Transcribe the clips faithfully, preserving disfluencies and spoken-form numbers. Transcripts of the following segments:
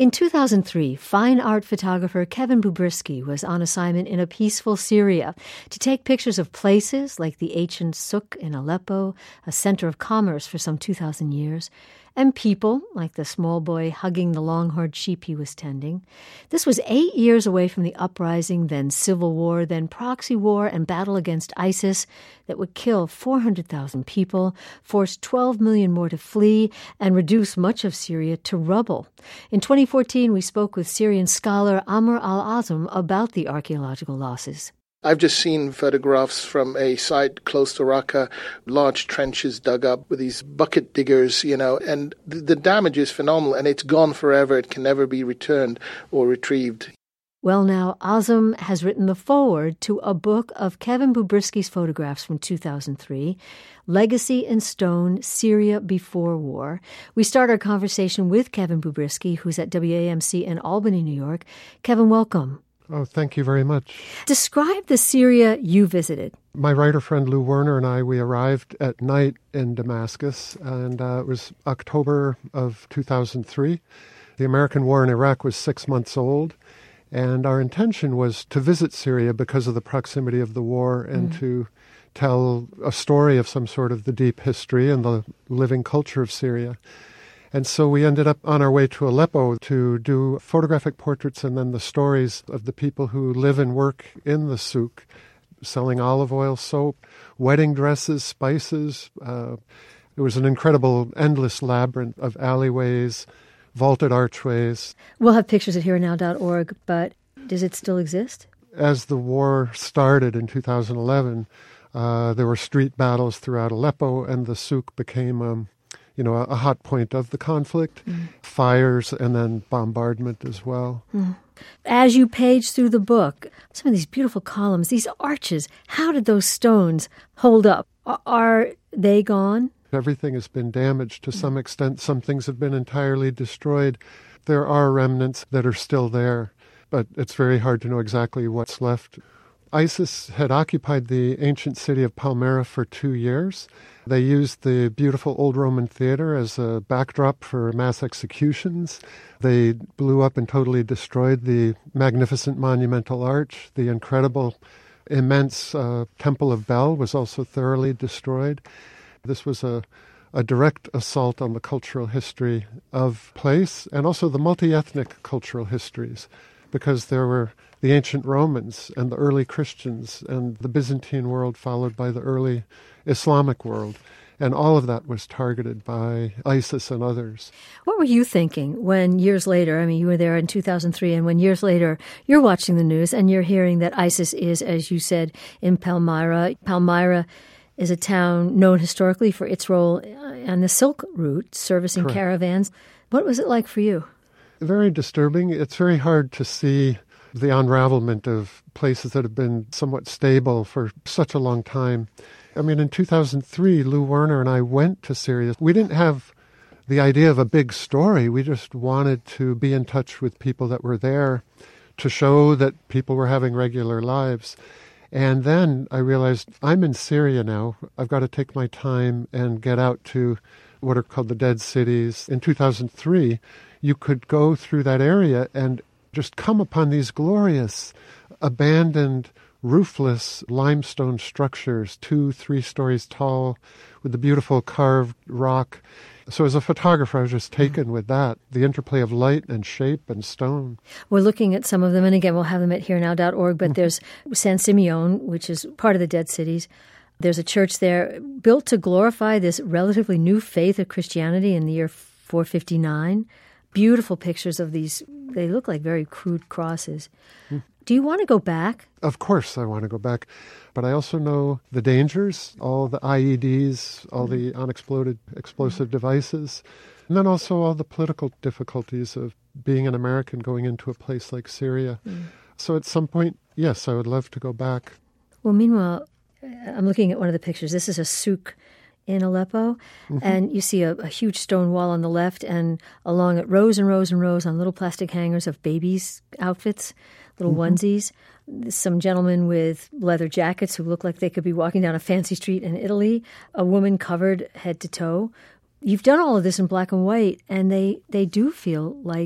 In two thousand three, fine art photographer Kevin Bubrisky was on assignment in a peaceful Syria to take pictures of places like the ancient souk in Aleppo, a center of commerce for some two thousand years, and people like the small boy hugging the long-haired sheep he was tending. This was eight years away from the uprising, then civil war, then proxy war and battle against ISIS that would kill four hundred thousand people, force twelve million more to flee, and reduce much of Syria to rubble. In twenty fourteen, we spoke with Syrian scholar Amr al-Azm about the archaeological losses. I've just seen photographs from a site close to Raqqa, large trenches dug up with these bucket diggers, you know, and th- the damage is phenomenal, and it's gone forever. It can never be returned or retrieved. Well, now, Azm has written the foreword to a book of Kevin Bubrisky's photographs from two thousand three, Legacy in Stone, Syria Before War. We start our conversation with Kevin Bubrisky, who's at W A M C in Albany, New York. Kevin, welcome. Oh, thank you very much. Describe the Syria you visited. My writer friend Lou Werner and I, we arrived at night in Damascus, and uh, it was October of two thousand three. The American war in Iraq was six months old, and our intention was to visit Syria because of the proximity of the war and mm. to tell a story of some sort of the deep history and the living culture of Syria. And so we ended up on our way to Aleppo to do photographic portraits and then the stories of the people who live and work in the souk, selling olive oil, soap, wedding dresses, spices. Uh, it was an incredible, endless labyrinth of alleyways, vaulted archways. We'll have pictures at here now dot org, but does it still exist? As the war started in two thousand eleven, uh, there were street battles throughout Aleppo, and the souk became Um, you know, a, a hot point of the conflict, mm. fires, and then bombardment as well. Mm. As you page through the book, some of these beautiful columns, these arches, how did those stones hold up? Are they gone? Everything has been damaged to mm. some extent. Some things have been entirely destroyed. There are remnants that are still there, but it's very hard to know exactly what's left. ISIS had occupied the ancient city of Palmyra for two years. They used the beautiful old Roman theater as a backdrop for mass executions. They blew up and totally destroyed the magnificent monumental arch. The incredible, immense uh, Temple of Bel was also thoroughly destroyed. This was a, a direct assault on the cultural history of place and also the multi-ethnic cultural histories, because there were the ancient Romans and the early Christians and the Byzantine world followed by the early Islamic world. And all of that was targeted by ISIS and others. What were you thinking when years later, I mean, you were there in two thousand three, and when years later you're watching the news and you're hearing that ISIS is, as you said, in Palmyra. Palmyra is a town known historically for its role on the Silk Route, servicing Correct. caravans. What was it like for you? Very disturbing. It's very hard to see the unravelment of places that have been somewhat stable for such a long time. I mean, in two thousand three, Lou Werner and I went to Syria. We didn't have the idea of a big story. We just wanted to be in touch with people that were there to show that people were having regular lives. And then I realized I'm in Syria now. I've got to take my time and get out to what are called the Dead Cities. In two thousand three, you could go through that area and just come upon these glorious, abandoned, roofless limestone structures, two, three stories tall, with the beautiful carved rock. So as a photographer, I was just taken with that, the interplay of light and shape and stone. We're looking at some of them, and again, we'll have them at here now dot org, but there's San Simeon, which is part of the Dead Cities. There's a church there built to glorify this relatively new faith of Christianity in the year four fifty-nine. Beautiful pictures of these, they look like very crude crosses. Mm. Do you want to go back? Of course I want to go back. But I also know the dangers, all the I E Ds, all mm. the unexploded explosive mm. devices, and then also all the political difficulties of being an American going into a place like Syria. Mm. So at some point, yes, I would love to go back. Well, meanwhile, I'm looking at one of the pictures. This is a souk in Aleppo, mm-hmm. and you see a, a huge stone wall on the left, and along it rows and rows and rows on little plastic hangers of babies' outfits, little mm-hmm. onesies. Some gentlemen with leather jackets who look like they could be walking down a fancy street in Italy, a woman covered head to toe. You've done all of this in black and white, and they, they do feel like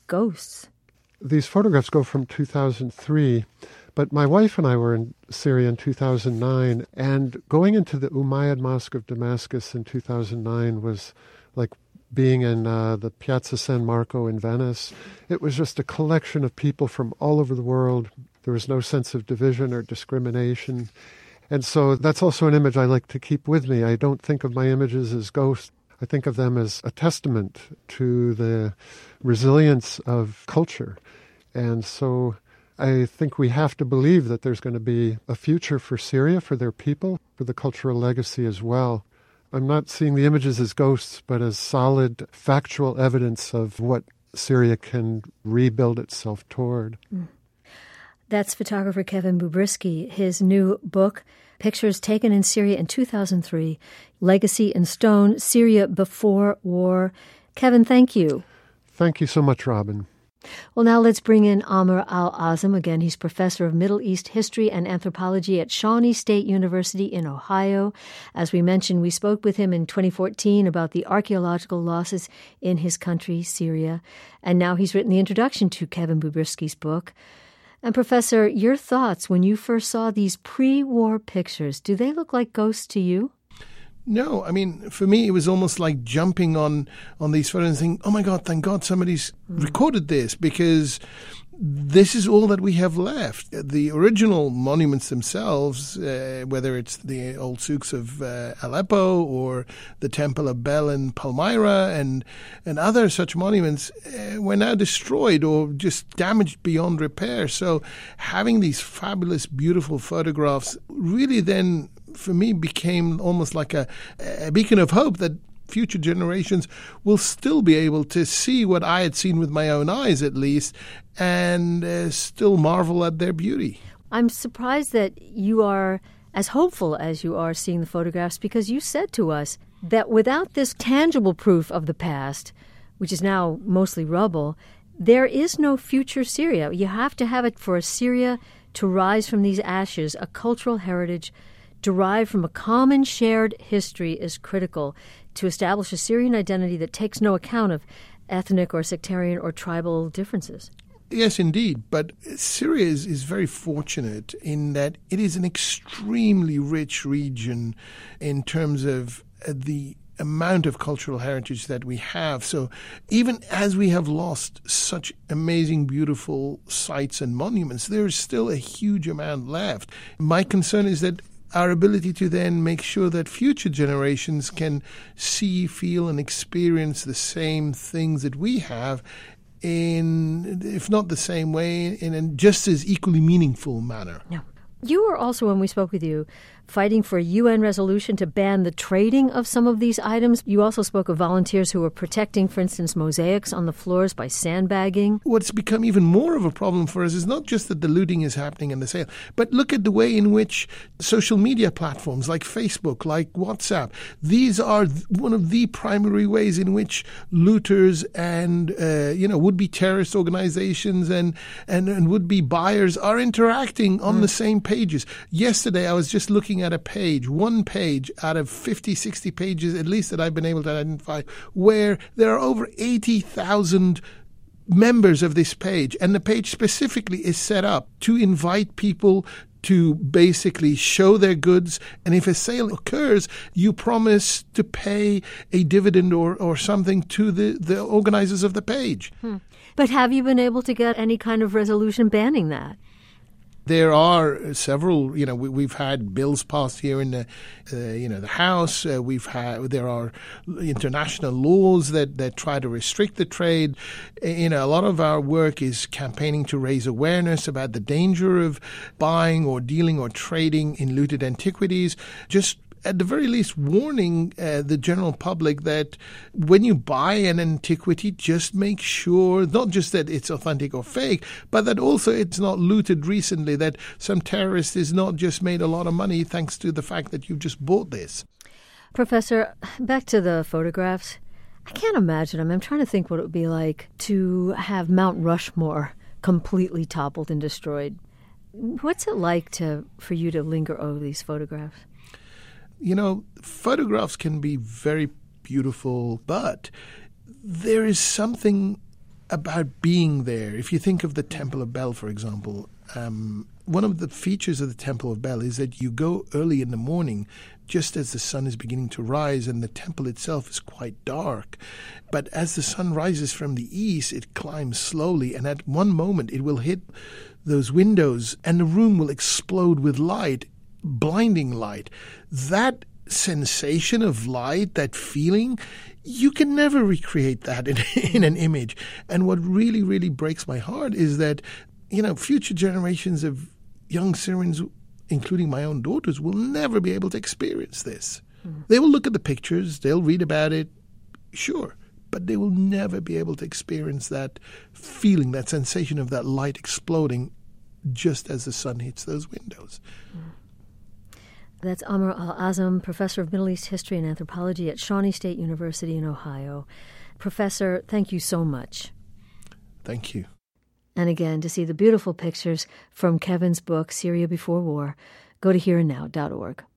ghosts? These photographs go from two thousand three, but my wife and I were in Syria in two thousand nine, and going into the Umayyad Mosque of Damascus in two thousand nine was like being in uh, the Piazza San Marco in Venice. It was just a collection of people from all over the world. There was no sense of division or discrimination. And so that's also an image I like to keep with me. I don't think of my images as ghosts. I think of them as a testament to the resilience of culture. And so I think we have to believe that there's going to be a future for Syria, for their people, for the cultural legacy as well. I'm not seeing the images as ghosts, but as solid, factual evidence of what Syria can rebuild itself toward. Mm. That's photographer Kevin Bubrisky. His new book, Pictures Taken in Syria in two thousand three, Legacy in Stone, Syria Before War. Kevin, thank you. Thank you so much, Robin. Well, now let's bring in Amr Al-Azm. Again, he's professor of Middle East history and anthropology at Shawnee State University in Ohio. As we mentioned, we spoke with him in twenty fourteen about the archaeological losses in his country, Syria. And now he's written the introduction to Kevin Bubrisky's book. And Professor, your thoughts when you first saw these pre-war pictures, do they look like ghosts to you? No, I mean, for me, it was almost like jumping on, on these photos and thinking, oh my God, thank God somebody's mm. recorded this, because this is all that we have left. The original monuments themselves, uh, whether it's the old souks of uh, Aleppo or the Temple of Bel in Palmyra and, and other such monuments, uh, were now destroyed or just damaged beyond repair. So having these fabulous, beautiful photographs really then, for me, became almost like a, a beacon of hope that future generations will still be able to see what I had seen with my own eyes, at least, and uh, still marvel at their beauty. I'm surprised that you are as hopeful as you are seeing the photographs, because you said to us that without this tangible proof of the past, which is now mostly rubble, there is no future Syria. You have to have it for a Syria to rise from these ashes. A cultural heritage derived from a common shared history is critical to establish a Syrian identity that takes no account of ethnic or sectarian or tribal differences. Yes, indeed. But Syria is, is very fortunate in that it is an extremely rich region in terms of the amount of cultural heritage that we have. So even as we have lost such amazing, beautiful sites and monuments, there is still a huge amount left. My concern is that our ability to then make sure that future generations can see, feel, and experience the same things that we have in, if not the same way, in a just as equally meaningful manner. Yeah. You were also, when we spoke with you, fighting for a U N resolution to ban the trading of some of these items. You also spoke of volunteers who were protecting, for instance, mosaics on the floors by sandbagging. What's become even more of a problem for us is not just that the looting is happening and the sale, but look at the way in which social media platforms like Facebook, like WhatsApp, these are one of the primary ways in which looters and uh, you know would-be terrorist organizations and, and, and would-be buyers are interacting on mm. the same pages. Yesterday, I was just looking at a page, one page out of fifty, sixty pages at least that I've been able to identify, where there are over eighty thousand members of this page. And the page specifically is set up to invite people to basically show their goods. And if a sale occurs, you promise to pay a dividend or, or something to the, the organizers of the page. Hmm. But have you been able to get any kind of resolution banning that? There are several, you know, we, we've had bills passed here in the, uh, you know, the House. Uh, we've had, there are international laws that, that try to restrict the trade. You know, a lot of our work is campaigning to raise awareness about the danger of buying or dealing or trading in looted antiquities. Just at the very least, warning uh, the general public that when you buy an antiquity, just make sure not just that it's authentic or fake, but that also it's not looted recently, that some terrorist has not just made a lot of money thanks to the fact that you've just bought this. Professor, back to the photographs. I can't imagine. I mean, I'm trying to think what it would be like to have Mount Rushmore completely toppled and destroyed. What's it like to for you to linger over these photographs? You know, photographs can be very beautiful, but there is something about being there. If you think of the Temple of Bel, for example, um, one of the features of the Temple of Bel is that you go early in the morning, just as the sun is beginning to rise, and the temple itself is quite dark. But as the sun rises from the east, it climbs slowly, and at one moment it will hit those windows, and the room will explode with light, blinding light. That sensation of light, that feeling, you can never recreate that in, in an image. And what really, really breaks my heart is that, you know, future generations of young Syrians, including my own daughters, will never be able to experience this. Mm. They will look at the pictures, they'll read about it, sure, but they will never be able to experience that feeling, that sensation of that light exploding just as the sun hits those windows. Mm. That's Amr Al-Azam, professor of Middle East history and anthropology at Shawnee State University in Ohio. Professor, thank you so much. Thank you. And again, to see the beautiful pictures from Kevin's book, Syria Before War, go to here and now dot org.